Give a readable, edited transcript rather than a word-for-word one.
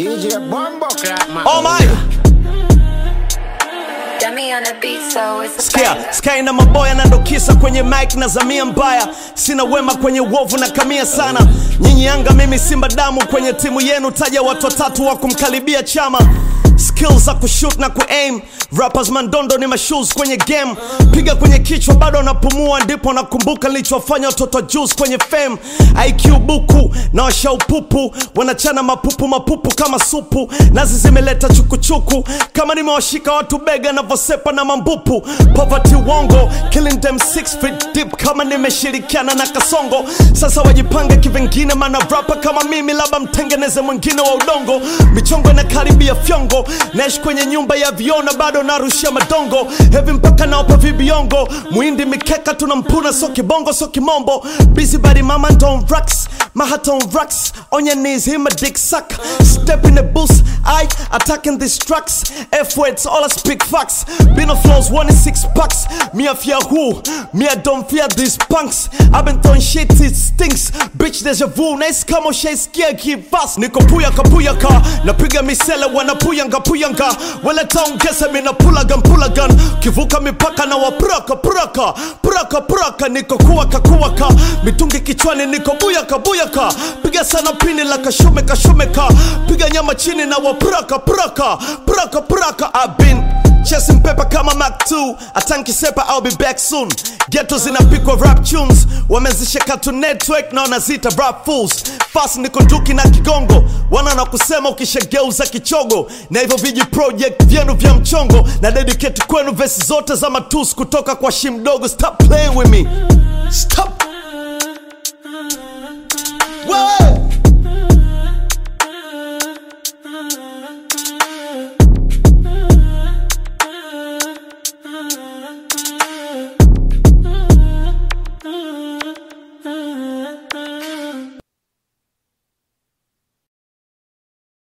DJ Bombo Clap, man. Oh my! Sky na maboya na ndokisa kwenye mic na zamia mbaya. Sina wema kwenye uovu na kamia sana. Nyinyi Yanga mimi Simba damu kwenye timu yenu. Taja watu watatu wa kumkaribia Chama. Skills za kushoot na kuaim. Rappers mandondo ni mashoes kwenye game. Piga kwenye kichwa bado napumua. Ndipo nakumbuka nilichofanya watoto juice kwenye fame. IQ buku na washa upupu. Wanachana mapupu kama supu. Nazi zimeleta chukuchuku. Kama nimewashika watu bega na vosepa na mambupu. Poverty wongo killing them 6 feet deep. Kama nimeshirikiana na Kasongo. Sasa wajipange kivengine mana rapper kama mimi. Laba mtengeneze mwingine wa udongo. Michongo na karibia fyongo. Naishi kwenye nyumba ya viona bado narushia madongo. Heavy mpaka naopa vibiongo. Muindi mikeka tunampuna so kibongo so kimombo. Busy body mama don't rocks. My hat on rocks. On your knees him a dick suck. Step in the booth I attacking these tracks. F-words all I speak facts. Been on flows 1 in 6 packs. Me I fear who? Me I don't fear these punks. I've been throwing shit it stinks. Bitch deja vu. Nice kamo shay skia give fast. Niko puyaka. Napiga misele wana puyanga. Wala taongeza mina pulagan. Kivuka mipaka na wapuraka. Niko kuwaka. Mitungi kichwani niko buyaka. Piga sana pini la kashumeka. Piga nyama chini na wapuraka. I've been chasing paper kama Mac 2. Atanki sepa I'll be back soon. Ghetto zinapikwa rap tunes. Wamezisheka to network na wanazita rap fools. Fast niko duki na kigongo. Wana na kusema ukishageuza kichogo. Na hivyo viji project vyenu vya mchongo. Na dedicate kwenu vesi zote za matusi kutoka kwa shimdogo. Stop playing with me. Stop.